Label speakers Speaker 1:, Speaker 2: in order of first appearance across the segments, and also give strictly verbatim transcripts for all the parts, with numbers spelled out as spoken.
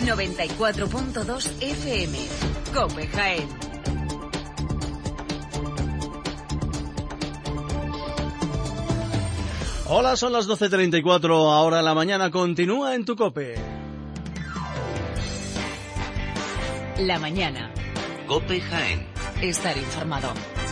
Speaker 1: noventa y cuatro punto dos F M. COPE Jaén.
Speaker 2: Hola, son las doce treinta y cuatro, ahora la mañana continúa en tu COPE.
Speaker 1: La mañana.
Speaker 3: COPE Jaén.
Speaker 1: Estar informado.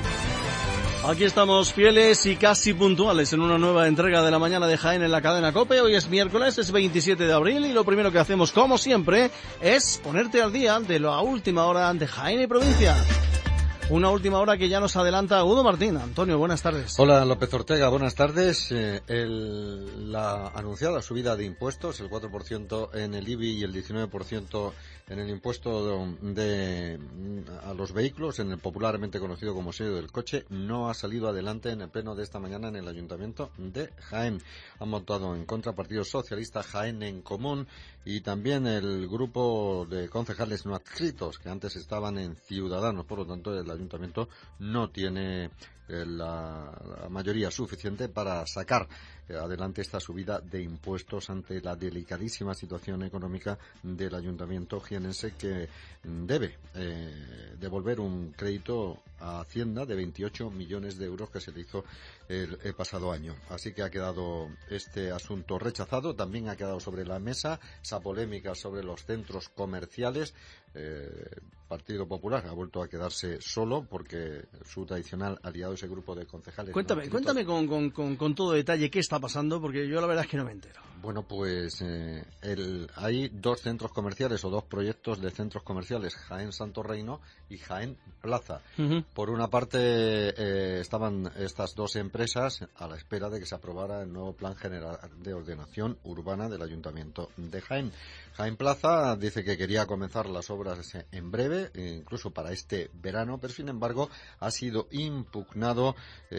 Speaker 2: Aquí estamos fieles y casi puntuales en una nueva entrega de la mañana de Jaén en la cadena COPE. Hoy es miércoles, es veintisiete de abril y lo primero que hacemos, como siempre, es ponerte al día de la última hora de Jaén y provincia. Una última hora que ya nos adelanta Agudo Martín. Antonio, buenas tardes.
Speaker 4: Hola, López Ortega, buenas tardes. Eh, el, la anunciada subida de impuestos, el cuatro por ciento en el I B I y el diecinueve por ciento en el impuesto de, de a los vehículos, en el popularmente conocido como sello del coche, no ha salido adelante en el pleno de esta mañana en el Ayuntamiento de Jaén. Han votado en contra Partido Socialista, Jaén en Común y también el grupo de concejales no adscritos que antes estaban en Ciudadanos. Por lo tanto, el Ayuntamiento no tiene eh, la, la mayoría suficiente para sacar eh, adelante esta subida de impuestos ante la delicadísima situación económica del Ayuntamiento jienense, que debe eh, devolver un crédito a Hacienda de veintiocho millones de euros que se le hizo el, el pasado año. Así que ha quedado este asunto rechazado. También ha quedado sobre la mesa esa polémica sobre los centros comerciales. Eh, Partido Popular ha vuelto a quedarse solo porque su tradicional aliado, ese grupo de concejales.
Speaker 2: Cuéntame,
Speaker 4: no
Speaker 2: cuéntame con, con, con, con todo detalle qué está pasando, porque yo la verdad es que no me entero.
Speaker 4: Bueno, pues eh, el, hay dos centros comerciales o dos proyectos de centros comerciales, Jaén Santo Reino y Jaén Plaza. Uh-huh. Por una parte eh, estaban estas dos empresas a la espera de que se aprobara el nuevo Plan General de Ordenación Urbana del Ayuntamiento de Jaén. Jaén Plaza dice que quería comenzar las obras en breve, incluso para este verano, pero sin embargo ha sido impugnado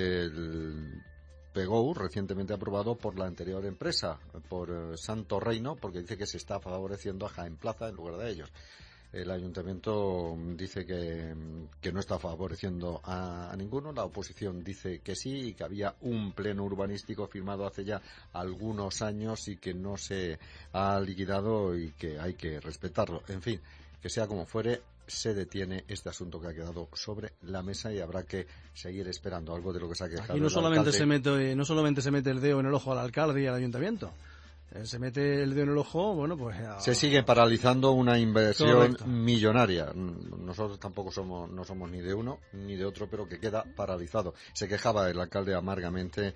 Speaker 4: el P G O U recientemente aprobado por la anterior empresa, por eh, Santo Reino, porque dice que se está favoreciendo a Jaén Plaza en lugar de ellos. El ayuntamiento dice que, que no está favoreciendo a, a ninguno, la oposición dice que sí y que había un pleno urbanístico firmado hace ya algunos años y que no se ha liquidado y que hay que respetarlo. En fin, que sea como fuere, se detiene este asunto que ha quedado sobre la mesa y habrá que seguir esperando algo de lo que se ha quejado.
Speaker 2: Y no solamente se mete, no solamente se mete el dedo en el ojo al alcalde y al ayuntamiento. Se mete el dedo en el ojo, bueno, pues... A...
Speaker 4: Se sigue paralizando una inversión
Speaker 2: Correcto.
Speaker 4: millonaria. Nosotros tampoco somos, no somos ni de uno ni de otro, pero que queda paralizado. Se quejaba el alcalde amargamente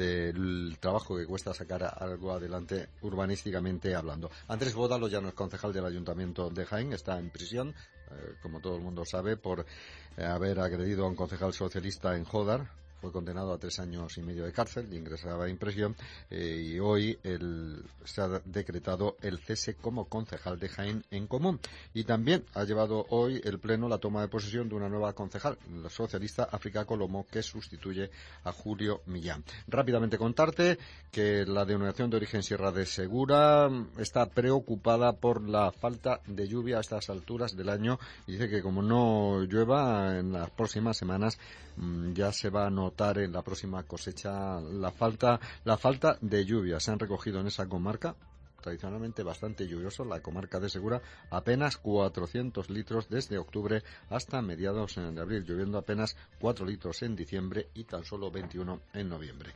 Speaker 4: del trabajo que cuesta sacar algo adelante urbanísticamente hablando. Andrés Bódalo ya no es concejal del Ayuntamiento de Jaén, está en prisión, eh, como todo el mundo sabe, por eh, haber agredido a un concejal socialista en Jódar. Fue condenado a tres años y medio de cárcel y ingresaba en prisión eh, y hoy el, se ha decretado el cese como concejal de Jaén en Común. Y también ha llevado hoy el Pleno la toma de posesión de una nueva concejal, la socialista África Colomo, que sustituye a Julio Millán. Rápidamente contarte que la denominación de origen Sierra de Segura está preocupada por la falta de lluvia a estas alturas del año y dice que como no llueva en las próximas semanas ya se va a notar en la próxima cosecha la falta la falta de lluvia. Se han recogido en esa comarca, tradicionalmente bastante lluvioso, la comarca de Segura, apenas cuatrocientos litros desde octubre hasta mediados de abril, lloviendo apenas cuatro litros en diciembre y tan solo veintiuno en noviembre.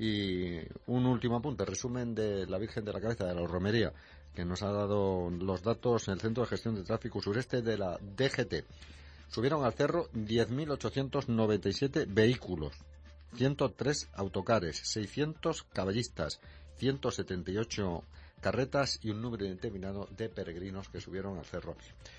Speaker 4: Y un último apunte, resumen de la Virgen de la Cabeza de la Romería, que nos ha dado los datos en el Centro de Gestión de Tráfico Sureste de la D G T. Subieron al cerro diez mil ochocientos noventa y siete vehículos, ciento tres autocares, seiscientos caballistas, ciento setenta y ocho carretas y un número indeterminado de peregrinos que subieron al cerro.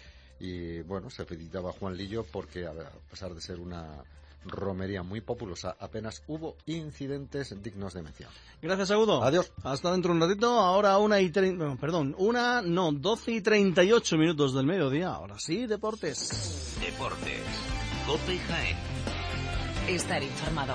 Speaker 4: Y bueno, se felicitaba a Juan Lillo porque a pesar de ser una romería muy populosa, apenas hubo incidentes dignos de mención.
Speaker 2: Gracias, Agudo.
Speaker 4: Adiós.
Speaker 2: Hasta dentro de un ratito. Ahora una y treinta, no, perdón, una, no, doce y treinta y ocho minutos del mediodía. Ahora sí, deportes.
Speaker 3: Deportes. COPE Jaén.
Speaker 1: Estar informado.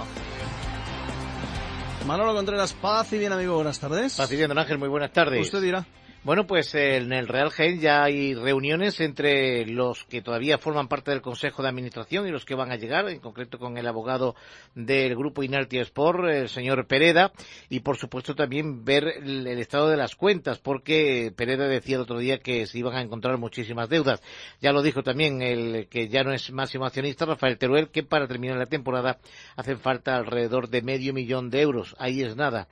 Speaker 2: Manolo Contreras, paz y bien, amigo, buenas tardes.
Speaker 5: Paz y bien, don Ángel, muy buenas tardes.
Speaker 2: Usted dirá.
Speaker 5: Bueno, pues en el Real Jaén ya hay reuniones entre los que todavía forman parte del Consejo de Administración y los que van a llegar, en concreto con el abogado del Grupo Inertia Sport, el señor Pereda, y por supuesto también ver el, el estado de las cuentas, porque Pereda decía el otro día que se iban a encontrar muchísimas deudas. Ya lo dijo también el que ya no es máximo accionista, Rafael Teruel, que para terminar la temporada hacen falta alrededor de medio millón de euros. Ahí es nada.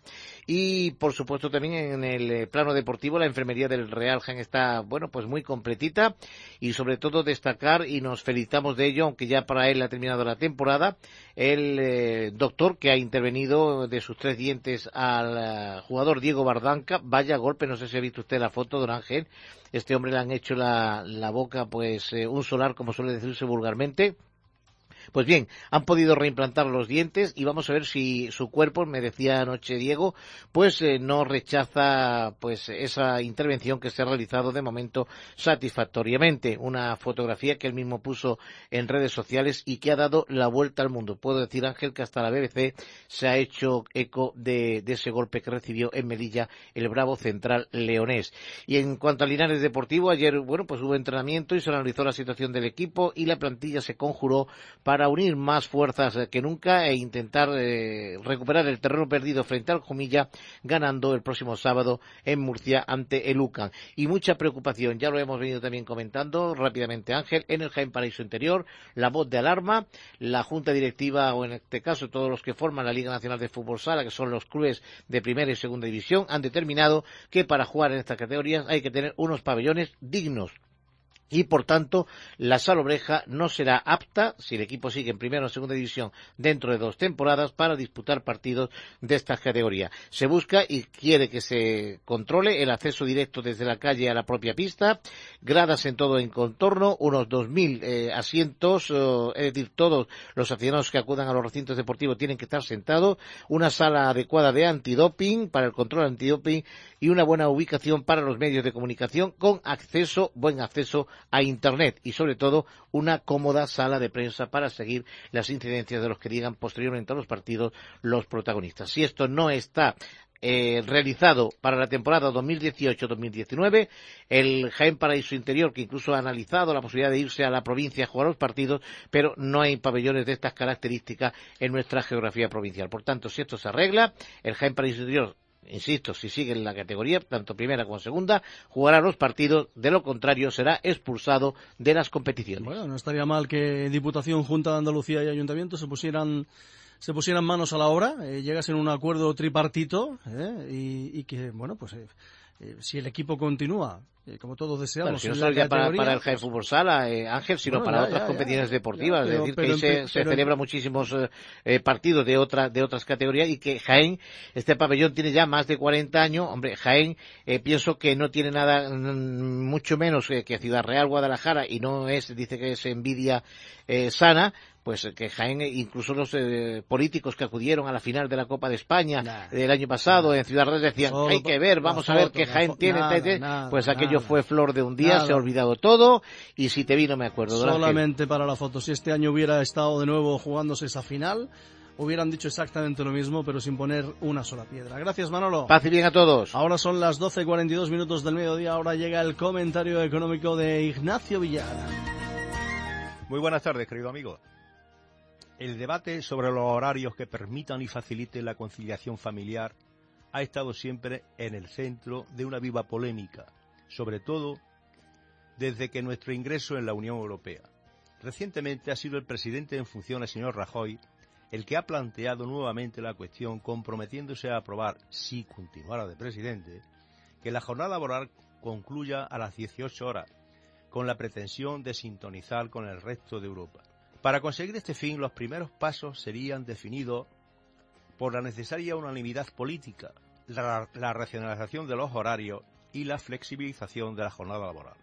Speaker 5: Y por supuesto también en el plano deportivo la enfermería del Real Jaén está, bueno, pues muy completita, y sobre todo destacar, y nos felicitamos de ello, aunque ya para él ha terminado la temporada, el eh, doctor que ha intervenido de sus tres dientes al uh, jugador Diego Bardanca. Vaya golpe, no sé si ha visto usted la foto, don Ángel. Este hombre le han hecho la, la boca pues eh, un solar, como suele decirse vulgarmente. Pues bien, han podido reimplantar los dientes y vamos a ver si su cuerpo, me decía anoche Diego, pues eh, no rechaza pues esa intervención que se ha realizado de momento satisfactoriamente. Una fotografía que él mismo puso en redes sociales y que ha dado la vuelta al mundo. Puedo decir, Ángel, que hasta la B B C se ha hecho eco de, de ese golpe que recibió en Melilla el bravo central leonés. Y en cuanto al Linares Deportivo, ayer, bueno, pues hubo entrenamiento y se analizó la situación del equipo y la plantilla se conjuró para para unir más fuerzas que nunca e intentar eh, recuperar el terreno perdido frente al Jumilla, ganando el próximo sábado en Murcia ante el U C A M. Y mucha preocupación, ya lo hemos venido también comentando rápidamente, Ángel, en el Jaén Paraíso Interior, la voz de alarma, la Junta Directiva, o en este caso todos los que forman la Liga Nacional de Fútbol Sala, que son los clubes de primera y segunda división, han determinado que para jugar en estas categorías hay que tener unos pabellones dignos. Y, por tanto, la Salobreja no será apta, si el equipo sigue en primera o segunda división dentro de dos temporadas, para disputar partidos de esta categoría. Se busca y quiere que se controle el acceso directo desde la calle a la propia pista, gradas en todo en contorno, unos dos mil eh, asientos, eh, es decir, todos los aficionados que acudan a los recintos deportivos tienen que estar sentados, una sala adecuada de antidoping, para el control antidoping, y una buena ubicación para los medios de comunicación, con acceso, buen acceso a Internet, y sobre todo una cómoda sala de prensa para seguir las incidencias de los que digan posteriormente a los partidos los protagonistas. Si esto no está eh, realizado para la temporada dos mil dieciocho dos mil diecinueve, el Jaén Paraíso Interior, que incluso ha analizado la posibilidad de irse a la provincia a jugar los partidos, pero no hay pabellones de estas características en nuestra geografía provincial. Por tanto, si esto se arregla, el Jaén Paraíso Interior, insisto, si sigue en la categoría, tanto primera como segunda, jugará los partidos, de lo contrario será expulsado de las competiciones.
Speaker 2: Bueno, no estaría mal que Diputación, Junta de Andalucía y Ayuntamiento se pusieran se pusieran manos a la obra, eh, llegasen a un acuerdo tripartito eh, y, y que, bueno, pues eh, eh, si el equipo continúa, eh, como todos deseamos,
Speaker 5: bueno, si no solo ya para, para el Jaén Fútbol Sala, eh, Ángel, sino bueno, para ya, otras ya, competiciones ya, deportivas, ya, pero, es decir, que ahí se, se celebran muchísimos eh, partidos de otra, de otras categorías, y que Jaén, este pabellón tiene ya más de cuarenta años. Hombre, Jaén, eh, pienso que no tiene nada, mm, mucho menos que, que Ciudad Real, Guadalajara, y no es, dice que es envidia eh, sana, pues que Jaén, incluso los eh, políticos que acudieron a la final de la Copa de España nah, del año pasado nah, en Ciudad Real decían, solo, hay que ver, vamos a ver qué Jaén tiene, nada, tete. Nada, pues aquello nada, fue flor de un día, nada. Se ha olvidado todo, y si te vi no me acuerdo.
Speaker 2: Solamente para la foto, si este año hubiera estado de nuevo jugándose esa final, hubieran dicho exactamente lo mismo, pero sin poner una sola piedra. Gracias, Manolo.
Speaker 5: Paz y bien a todos.
Speaker 2: Ahora son las doce cuarenta y dos minutos del mediodía, ahora llega el comentario económico de Ignacio Villar.
Speaker 6: Muy buenas tardes, querido amigo. El debate sobre los horarios que permitan y faciliten la conciliación familiar ha estado siempre en el centro de una viva polémica, sobre todo desde que nuestro ingreso en la Unión Europea. Recientemente ha sido el presidente en funciones, señor Rajoy, el que ha planteado nuevamente la cuestión, comprometiéndose a aprobar, si continuara de presidente, que la jornada laboral concluya a las dieciocho horas, con la pretensión de sintonizar con el resto de Europa. Para conseguir este fin, los primeros pasos serían definidos por la necesaria unanimidad política, la, la racionalización de los horarios y la flexibilización de la jornada laboral.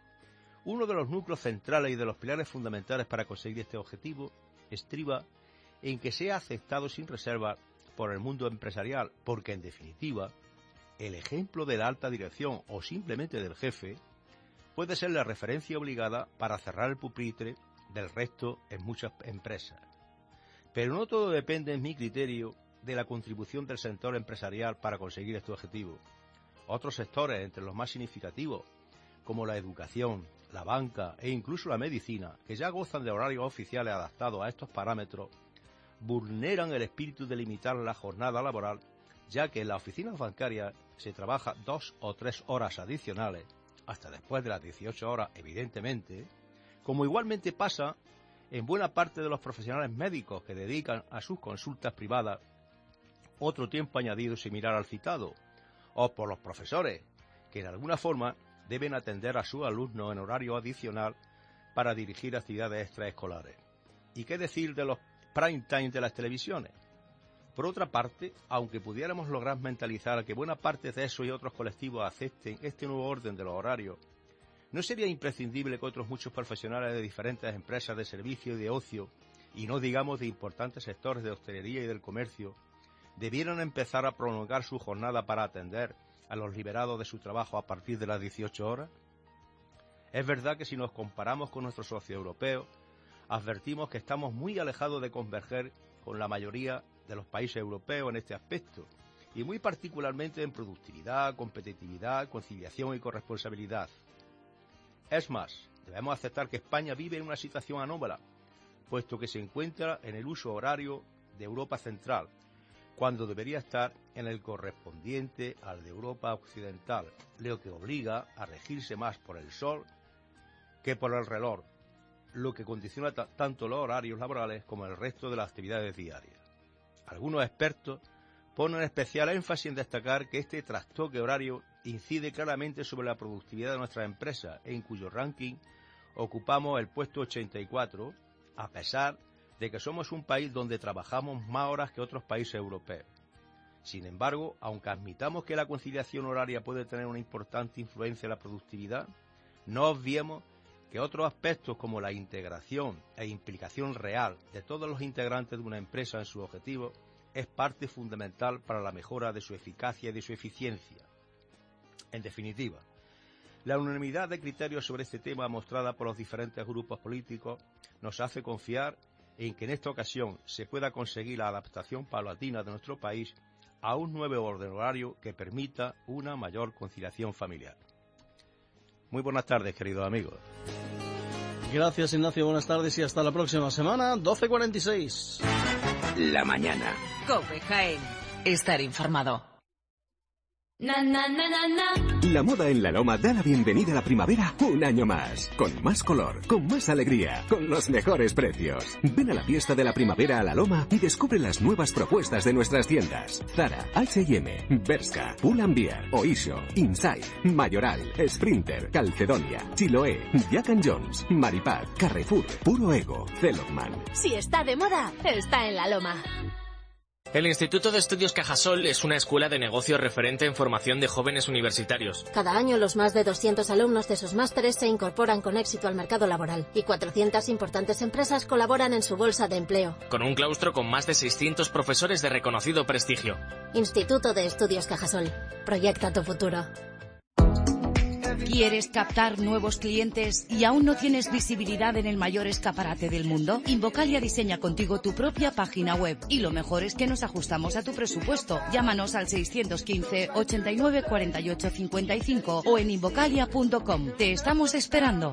Speaker 6: Uno de los núcleos centrales y de los pilares fundamentales para conseguir este objetivo estriba en que sea aceptado sin reserva por el mundo empresarial, porque en definitiva, el ejemplo de la alta dirección o simplemente del jefe puede ser la referencia obligada para cerrar el pupitre del resto en muchas empresas. Pero no todo depende, en mi criterio, de la contribución del sector empresarial para conseguir este objetivo. Otros sectores, entre los más significativos, como la educación, la banca e incluso la medicina, que ya gozan de horarios oficiales adaptados a estos parámetros, vulneran el espíritu de limitar la jornada laboral, ya que en las oficinas bancarias se trabaja dos o tres horas adicionales, hasta después de las dieciocho horas, evidentemente, como igualmente pasa en buena parte de los profesionales médicos que dedican a sus consultas privadas otro tiempo añadido similar al citado, o por los profesores, que de alguna forma deben atender a sus alumnos en horario adicional para dirigir actividades extraescolares. ¿Y qué decir de los prime time de las televisiones? Por otra parte, aunque pudiéramos lograr mentalizar que buena parte de esos y otros colectivos acepten este nuevo orden de los horarios, ¿no sería imprescindible que otros muchos profesionales de diferentes empresas de servicio y de ocio, y no digamos de importantes sectores de hostelería y del comercio, debieran empezar a prolongar su jornada para atender a los liberados de su trabajo a partir de las dieciocho horas? Es verdad que si nos comparamos con nuestros socios europeos, advertimos que estamos muy alejados de converger con la mayoría de los países europeos en este aspecto, y muy particularmente en productividad, competitividad, conciliación y corresponsabilidad. Es más, debemos aceptar que España vive en una situación anómala, puesto que se encuentra en el uso horario de Europa Central, cuando debería estar en el correspondiente al de Europa Occidental, lo que obliga a regirse más por el sol que por el reloj, lo que condiciona t- tanto los horarios laborales como el resto de las actividades diarias. Algunos expertos ponen especial énfasis en destacar que este trastoque horario incide claramente sobre la productividad de nuestras empresas, en cuyo ranking ocupamos el puesto ochenta y cuatro, a pesar de que somos un país donde trabajamos más horas que otros países europeos. Sin embargo, aunque admitamos que la conciliación horaria puede tener una importante influencia en la productividad, no obviemos que otros aspectos como la integración e implicación real de todos los integrantes de una empresa en sus objetivos es parte fundamental para la mejora de su eficacia y de su eficiencia. En definitiva, la unanimidad de criterios sobre este tema mostrada por los diferentes grupos políticos nos hace confiar en que en esta ocasión se pueda conseguir la adaptación paulatina de nuestro país a un nuevo orden horario que permita una mayor conciliación familiar. Muy buenas tardes, queridos amigos.
Speaker 2: Gracias, Ignacio. Buenas tardes y hasta la próxima semana, doce cuarenta y seis.
Speaker 3: La mañana.
Speaker 1: COPE Jaén. Estar informado.
Speaker 7: Na, na, na, na, na.
Speaker 8: La moda en La Loma da la bienvenida a la primavera un año más. Con más color, con más alegría, con los mejores precios. Ven a la fiesta de la primavera a La Loma y descubre las nuevas propuestas de nuestras tiendas. Zara, H y M, Bershka, Pull&Bear, Oysho, Inside, Mayoral, Sprinter, Calcedonia, Chiloé, Jack and Jones, Maripaz, Carrefour, Puro Ego, Celorman.
Speaker 7: Si está de moda, está en La Loma.
Speaker 9: El Instituto de Estudios Cajasol es una escuela de negocio referente en formación de jóvenes universitarios.
Speaker 7: Cada año los más de doscientos alumnos de sus másteres se incorporan con éxito al mercado laboral y cuatrocientas importantes empresas colaboran en su bolsa de empleo.
Speaker 9: Con un claustro con más de seiscientos profesores de reconocido prestigio.
Speaker 7: Instituto de Estudios Cajasol. Proyecta tu futuro.
Speaker 10: ¿Quieres captar nuevos clientes y aún no tienes visibilidad en el mayor escaparate del mundo? Invocalia diseña contigo tu propia página web y lo mejor es que nos ajustamos a tu presupuesto. Llámanos al seiscientos quince, ochenta y nueve, cuarenta y ocho, cincuenta y cinco o en invocalia punto com. Te estamos esperando.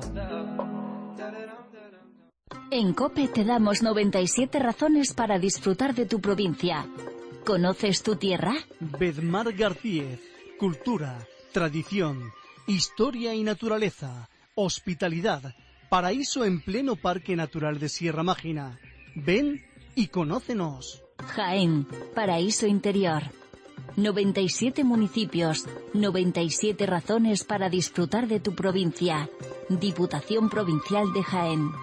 Speaker 11: En COPE te damos noventa y siete razones para disfrutar de tu provincia. ¿Conoces tu tierra?
Speaker 12: Bedmar García. Cultura, tradición, historia y naturaleza, hospitalidad, paraíso en pleno Parque Natural de Sierra Mágina. Ven y conócenos.
Speaker 11: Jaén, paraíso interior. noventa y siete municipios, noventa y siete razones para disfrutar de tu provincia. Diputación Provincial de Jaén.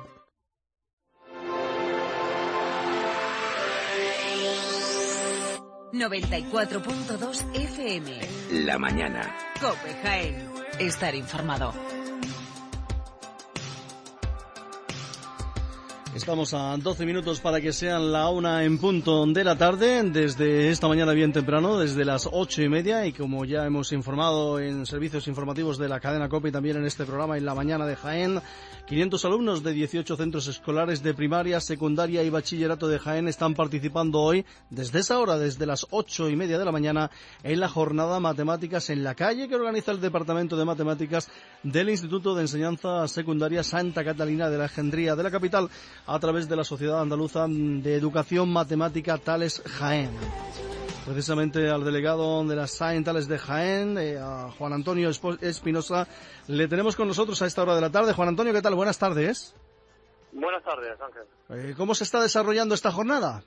Speaker 1: noventa y cuatro punto dos F M.
Speaker 3: La mañana.
Speaker 1: COPE Jaén. Estar informado.
Speaker 2: Estamos a doce minutos para que sean la una en punto de la tarde, desde esta mañana bien temprano, desde las ocho y media, y como ya hemos informado en servicios informativos de la cadena COPE y también en este programa en la mañana de Jaén, quinientos alumnos de dieciocho centros escolares de primaria, secundaria y bachillerato de Jaén están participando hoy, desde esa hora, desde las ocho y media de la mañana, en la jornada Matemáticas en la Calle que organiza el Departamento de Matemáticas del Instituto de Enseñanza Secundaria Santa Catalina de la Alejandría de la capital, a través de la Sociedad Andaluza de Educación Matemática Tales Jaén. Precisamente al delegado de la S A E en Tales de Jaén, eh, a Juan Antonio Espinosa, le tenemos con nosotros a esta hora de la tarde. Juan Antonio, ¿qué tal? Buenas tardes.
Speaker 13: Buenas tardes, Ángel.
Speaker 2: Eh, ¿Cómo se está desarrollando esta jornada?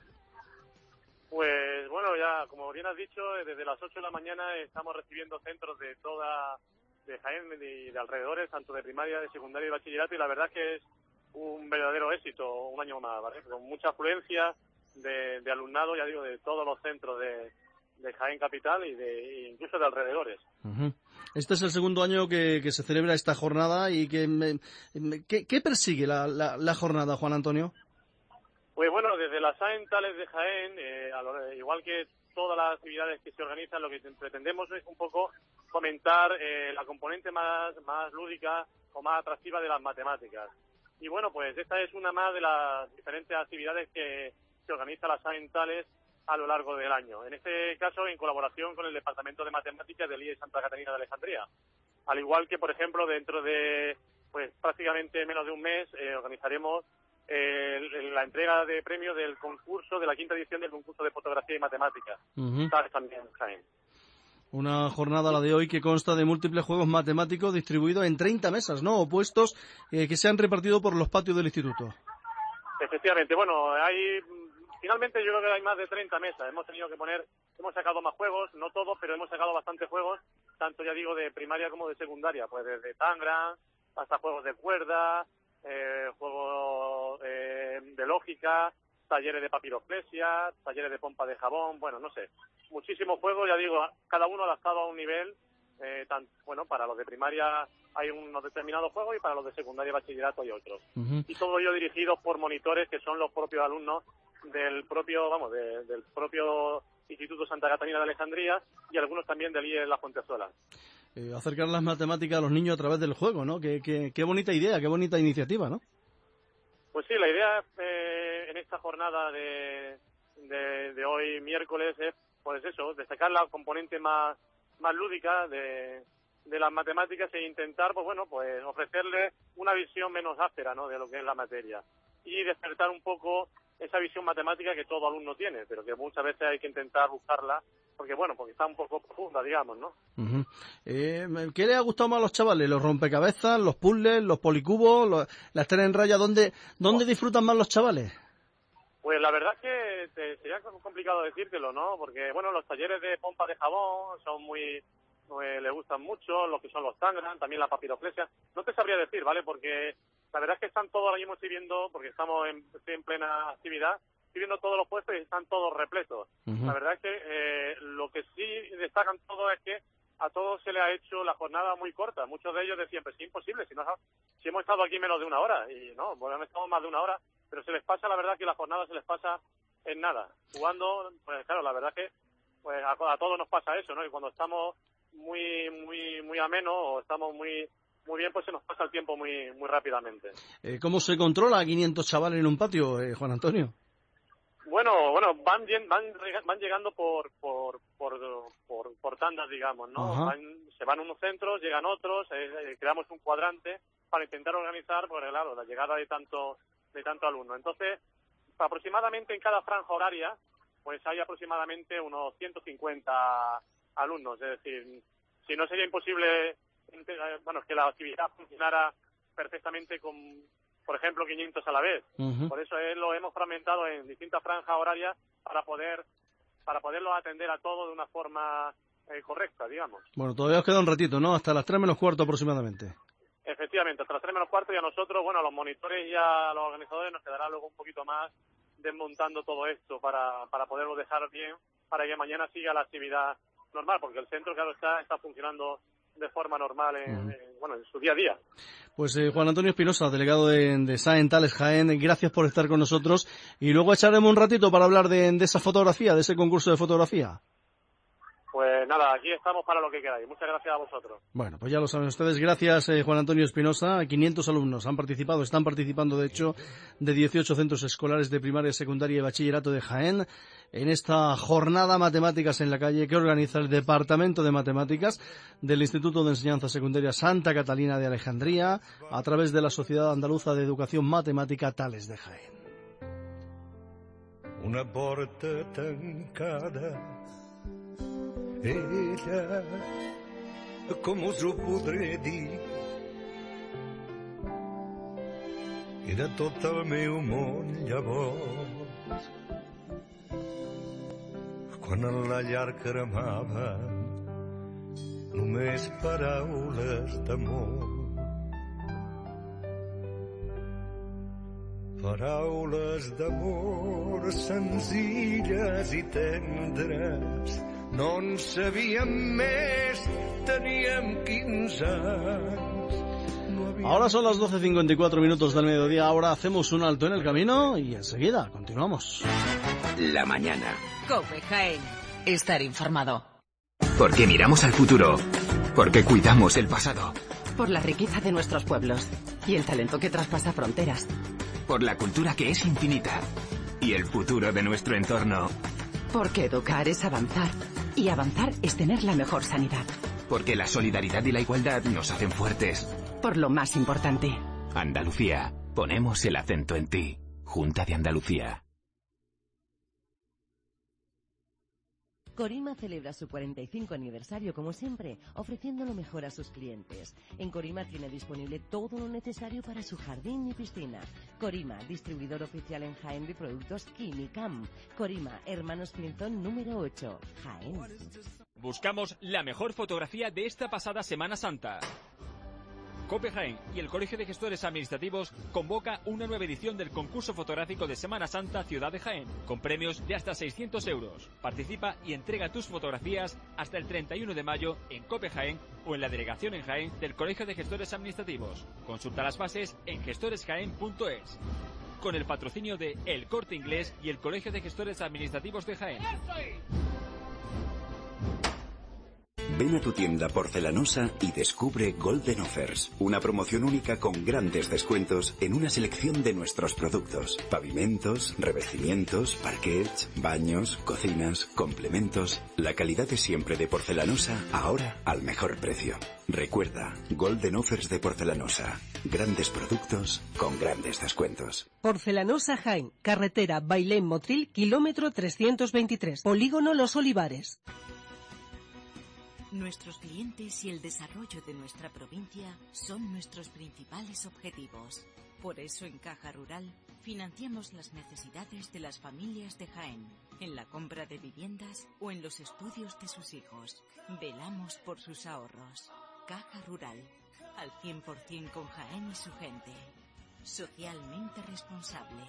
Speaker 13: Pues bueno, ya como bien has dicho, desde las ocho de la mañana estamos recibiendo centros de toda de Jaén y de alrededores, tanto de primaria, de secundaria y bachillerato, y la verdad que es un verdadero éxito, un año más, ¿vale? Con mucha afluencia de, de alumnado, ya digo, de todos los centros de, de Jaén Capital y de incluso de alrededores.
Speaker 2: Uh-huh. Este es el segundo año que, que se celebra esta jornada y que me, me, ¿qué, ¿qué persigue la, la, la jornada, Juan Antonio?
Speaker 13: Pues bueno, desde la S A E en Tales de Jaén, eh, a lo, igual que todas las actividades que se organizan, lo que pretendemos es un poco fomentar eh, la componente más, más lúdica o más atractiva de las matemáticas. Y bueno, pues esta es una más de las diferentes actividades que, que organiza la S A E en Tales a lo largo del año. En este caso, en colaboración con el Departamento de Matemáticas del I E Santa Catalina de Alejandría. Al igual que, por ejemplo, dentro de pues prácticamente menos de un mes, eh, organizaremos eh, la entrega de premios del concurso, de la quinta edición del concurso de fotografía y matemáticas. Uh-huh. Tales también, Jaén.
Speaker 2: Una jornada, la de hoy, que consta de múltiples juegos matemáticos distribuidos en treinta mesas, ¿no? Opuestos, eh, que se han repartido por los patios del instituto.
Speaker 13: Efectivamente. Bueno, hay... Finalmente yo creo que hay más de treinta mesas. Hemos tenido que poner... Hemos sacado más juegos, no todos, pero hemos sacado bastantes juegos, tanto, ya digo, de primaria como de secundaria. Pues desde Tangram hasta juegos de cuerda, eh, juegos eh, de lógica, talleres de papiroflexia, talleres de pompa de jabón, bueno, no sé. Muchísimos juegos, ya digo, cada uno adaptado a un nivel, eh, tan, bueno, para los de primaria hay unos determinados juegos y para los de secundaria y bachillerato hay otros. Uh-huh. Y todo ello dirigidos por monitores que son los propios alumnos del propio, vamos, de, del propio Instituto Santa Catalina de Alejandría y algunos también del I E La Fuentezuela.
Speaker 2: Eh, acercar las matemáticas a los niños a través del juego, ¿no? Qué, qué, qué bonita idea, qué bonita iniciativa, ¿no?
Speaker 13: Pues sí, la idea eh, en esta jornada de, de, de hoy miércoles es pues eso, destacar la componente más más lúdica de, de las matemáticas e intentar, pues bueno, pues ofrecerle una visión menos áspera, ¿no?, de lo que es la materia y despertar un poco esa visión matemática que todo alumno tiene, pero que muchas veces hay que intentar buscarla porque, bueno, porque está un poco profunda, digamos, ¿no?
Speaker 2: Uh-huh. Eh, ¿Qué les ha gustado más a los chavales? ¿Los rompecabezas, los puzzles, los policubos, los, las tres en raya? ¿Dónde, dónde disfrutan más los chavales?
Speaker 13: Pues la verdad es que te, sería complicado decírtelo, ¿no? Porque, bueno, los talleres de pompa de jabón son muy... Eh, les gustan mucho, los que son los Tangram, también la papiroflexia. No te sabría decir, ¿vale? Porque la verdad es que están todos, ahora mismo estoy viendo, porque estamos en, estoy en plena actividad, estoy viendo todos los puestos y están todos repletos. Uh-huh. La verdad es que eh, lo que sí destacan todos es que a todos se les ha hecho la jornada muy corta. Muchos de ellos decían, pues sí, imposible, si, no, si hemos estado aquí menos de una hora. Y no, bueno, hemos estado más de una hora, pero se les pasa, la verdad que la jornada se les pasa en nada. Jugando, pues claro, la verdad que pues a, a todos nos pasa eso, ¿no? Y cuando estamos muy muy muy ameno o estamos muy muy bien, pues se nos pasa el tiempo muy muy rápidamente.
Speaker 2: Eh, ¿Cómo se controla a quinientos chavales en un patio, eh, Juan Antonio?
Speaker 13: Bueno, bueno, van bien, van van llegando por por por por, por tandas, digamos, ¿no? Van, se van unos centros, llegan otros, eh, creamos un cuadrante para intentar organizar, porque claro, la llegada de tanto de tanto alumno. Entonces, aproximadamente en cada franja horaria, pues hay aproximadamente unos ciento cincuenta alumnos, es decir, si no sería imposible, bueno, que la actividad funcionara perfectamente con, por ejemplo, quinientos a la vez. Uh-huh. Por eso es, lo hemos fragmentado en distintas franjas horarias para poder para poderlos atender a todos de una forma eh, correcta, digamos.
Speaker 2: Bueno, todavía os queda un ratito, ¿no? Hasta las tres menos cuarto aproximadamente.
Speaker 13: Efectivamente, hasta las tres menos cuarto, y a nosotros, bueno, a los monitores y a los organizadores nos quedará luego un poquito más desmontando todo esto para, para poderlo dejar bien, para que mañana siga la actividad normal, porque el centro, claro, está, está funcionando de forma normal en, mm. en, bueno, en su día a día.
Speaker 2: Pues eh, Juan Antonio Espinosa, delegado de, de Saen Tales Jaén, gracias por estar con nosotros y luego echaremos un ratito para hablar de, de esa fotografía, de ese concurso de fotografía.
Speaker 13: Pues nada, aquí estamos para lo que queráis. Muchas gracias a vosotros.
Speaker 2: Bueno, pues ya lo saben ustedes. Gracias, eh, Juan Antonio Espinosa. quinientos alumnos han participado, están participando, de hecho, de dieciocho centros escolares de primaria, secundaria y bachillerato de Jaén en esta jornada Matemáticas en la Calle que organiza el Departamento de Matemáticas del Instituto de Enseñanza Secundaria Santa Catalina de Alejandría a través de la Sociedad Andaluza de Educación Matemática Tales de Jaén.
Speaker 14: Una porta tancada. Ella, com us ho podré dir, era tot el meu món llavors, quan en la llar cremaven només paraules d'amor. Paraules d'amor senzilles i tendres. No en sabíem més, teníem quinze anys. No
Speaker 2: Ahora son las doce cincuenta y cuatro minutos del mediodía, ahora hacemos un alto en el camino y enseguida continuamos.
Speaker 3: La mañana.
Speaker 1: COPE Jaén. Estar informado.
Speaker 8: Porque miramos al futuro. Porque cuidamos el pasado.
Speaker 15: Por la riqueza de nuestros pueblos y el talento que traspasa fronteras.
Speaker 8: Por la cultura que es infinita. Y el futuro de nuestro entorno.
Speaker 15: Porque educar es avanzar. Y avanzar es tener la mejor sanidad.
Speaker 8: Porque la solidaridad y la igualdad nos hacen fuertes.
Speaker 15: Por lo más importante.
Speaker 8: Andalucía. Ponemos el acento en ti. Junta de Andalucía.
Speaker 16: Corima celebra su cuarenta y cinco aniversario como siempre, ofreciendo lo mejor a sus clientes. En Corima tiene disponible todo lo necesario para su jardín y piscina. Corima, distribuidor oficial en Jaén de productos Quimicam. Corima, Hermanos Pinzón número ocho, Jaén.
Speaker 17: Buscamos la mejor fotografía de esta pasada Semana Santa. COPE Jaén y el Colegio de Gestores Administrativos convoca una nueva edición del concurso fotográfico de Semana Santa Ciudad de Jaén, con premios de hasta seiscientos euros. Participa y entrega tus fotografías hasta el treinta y uno de mayo en COPE Jaén o en la delegación en Jaén del Colegio de Gestores Administrativos. Consulta las bases en gestores jaén punto es. Con el patrocinio de El Corte Inglés y el Colegio de Gestores Administrativos de Jaén.
Speaker 18: Ven a tu tienda porcelanosa y descubre Golden Offers, una promoción única con grandes descuentos en una selección de nuestros productos. Pavimentos, revestimientos, parquets, baños, cocinas, complementos. La calidad de siempre de Porcelanosa, ahora al mejor precio. Recuerda, Golden Offers de Porcelanosa. Grandes productos con grandes descuentos.
Speaker 19: Porcelanosa Jaén, carretera Bailén-Motril, kilómetro trescientos veintitrés, Polígono Los Olivares.
Speaker 20: Nuestros clientes y el desarrollo de nuestra provincia son nuestros principales objetivos. Por eso en Caja Rural financiamos las necesidades de las familias de Jaén, en la compra de viviendas o en los estudios de sus hijos. Velamos por sus ahorros. Caja Rural, al cien por cien con Jaén y su gente. Socialmente responsable.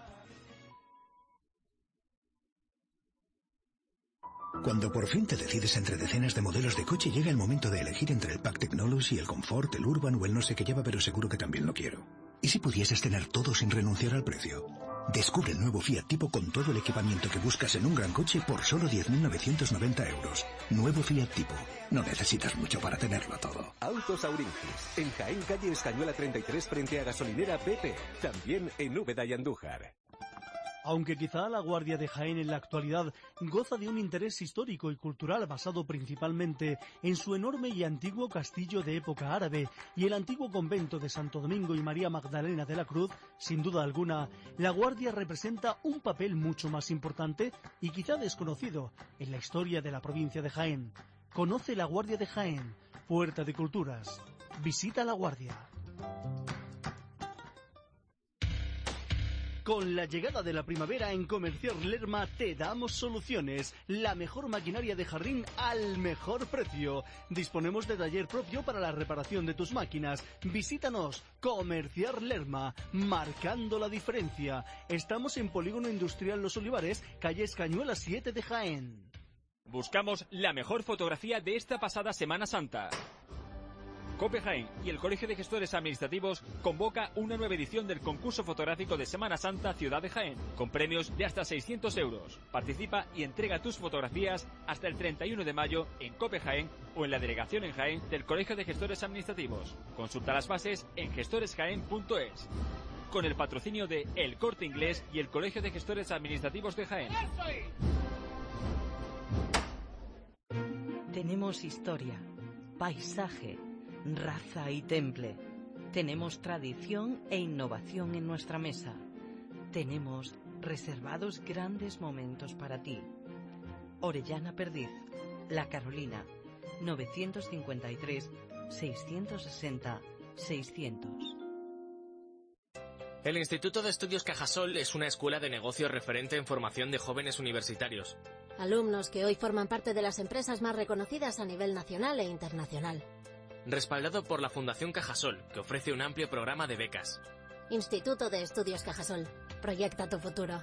Speaker 21: Cuando por fin te decides entre decenas de modelos de coche, llega el momento de elegir entre el Pack Technology, el Comfort, el Urban o el no sé qué lleva, pero seguro que también lo quiero. ¿Y si pudieses tener todo sin renunciar al precio? Descubre el nuevo Fiat Tipo con todo el equipamiento que buscas en un gran coche por solo diez mil novecientos noventa euros. Nuevo Fiat Tipo. No necesitas mucho para tenerlo todo.
Speaker 8: Autos Aurincis. En Jaén, calle Escañuela treinta y tres, frente a gasolinera B P. También en Úbeda y Andújar.
Speaker 12: Aunque quizá la Guardia de Jaén en la actualidad goza de un interés histórico y cultural basado principalmente en su enorme y antiguo castillo de época árabe y el antiguo convento de Santo Domingo y María Magdalena de la Cruz, sin duda alguna, la Guardia representa un papel mucho más importante y quizá desconocido en la historia de la provincia de Jaén. Conoce la Guardia de Jaén, Puerta de Culturas. Visita la Guardia. Con la llegada de la primavera en Comerciar Lerma te damos soluciones. La mejor maquinaria de jardín al mejor precio. Disponemos de taller propio para la reparación de tus máquinas. Visítanos, Comerciar Lerma, marcando la diferencia. Estamos en Polígono Industrial Los Olivares, calle Escañuela siete de Jaén.
Speaker 17: Buscamos la mejor fotografía de esta pasada Semana Santa. COPE Jaén y el Colegio de Gestores Administrativos convoca una nueva edición del concurso fotográfico de Semana Santa Ciudad de Jaén, con premios de hasta seiscientos euros. Participa y entrega tus fotografías hasta el treinta y uno de mayo en COPE Jaén o en la delegación en Jaén del Colegio de Gestores Administrativos. Consulta las bases en gestores jaén punto es. Con el patrocinio de El Corte Inglés y el Colegio de Gestores Administrativos de Jaén.
Speaker 4: Tenemos historia, paisaje, raza y temple. Tenemos tradición e innovación en nuestra mesa. Tenemos reservados grandes momentos para ti. Orellana Perdiz, La Carolina, novecientos cincuenta y tres, seiscientos sesenta, seiscientos.
Speaker 9: El Instituto de Estudios Cajasol es una escuela de negocios referente en formación de jóvenes universitarios.
Speaker 7: Alumnos que hoy forman parte de las empresas más reconocidas a nivel nacional e internacional.
Speaker 9: Respaldado por la Fundación Cajasol, que ofrece un amplio programa de becas.
Speaker 7: Instituto de Estudios Cajasol. Proyecta tu futuro.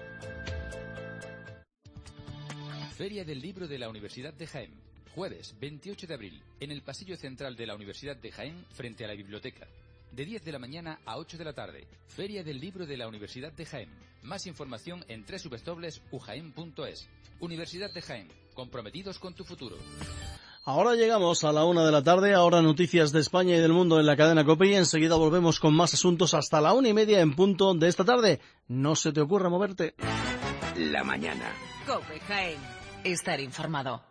Speaker 22: Feria del Libro de la Universidad de Jaén. Jueves veintiocho de abril, en el pasillo central de la Universidad de Jaén, frente a la biblioteca. De diez de la mañana a ocho de la tarde. Feria del Libro de la Universidad de Jaén. Más información en doble u doble u doble u punto u jaén punto es. Universidad de Jaén. Comprometidos con tu futuro.
Speaker 2: Ahora llegamos a la una de la tarde, ahora noticias de España y del mundo en la cadena COPE y enseguida volvemos con más asuntos hasta la una y media en punto de esta tarde. No se te ocurra moverte.
Speaker 3: La mañana.
Speaker 1: COPE Jaén. Estar informado.